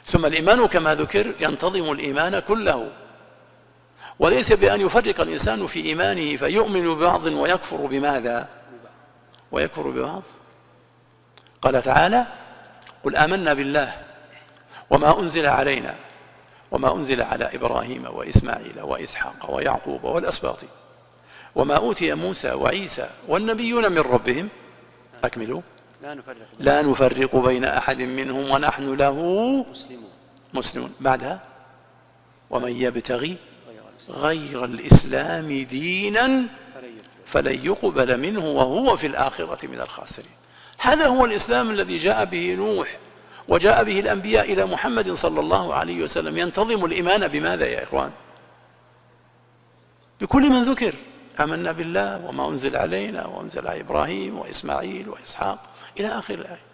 ثم الإيمان كما ذكر ينتظم الإيمان كله، وليس بأن يفرق الإنسان في إيمانه فيؤمن ببعض ويكفر بماذا؟ ويكفر ببعض. قال تعالى: قل آمنا بالله وما أنزل علينا وما أنزل على إبراهيم وإسماعيل وإسحاق ويعقوب والأسباط وما أوتي موسى وعيسى والنبيون من ربهم أكملوا لا نفرق بين أحد منهم ونحن له مسلمون. بعدها: ومن يبتغي غير الإسلام دينا فلن يقبل منه وهو في الآخرة من الخاسرين. هذا هو الإسلام الذي جاء به نوح وجاء به الأنبياء إلى محمد صلى الله عليه وسلم. ينتظم الإيمان بماذا يا إخوان؟ بكل من ذكر: آمنا بالله وما أنزل علينا وأنزل على إبراهيم وإسماعيل وإسحاق إلى آخر الآية.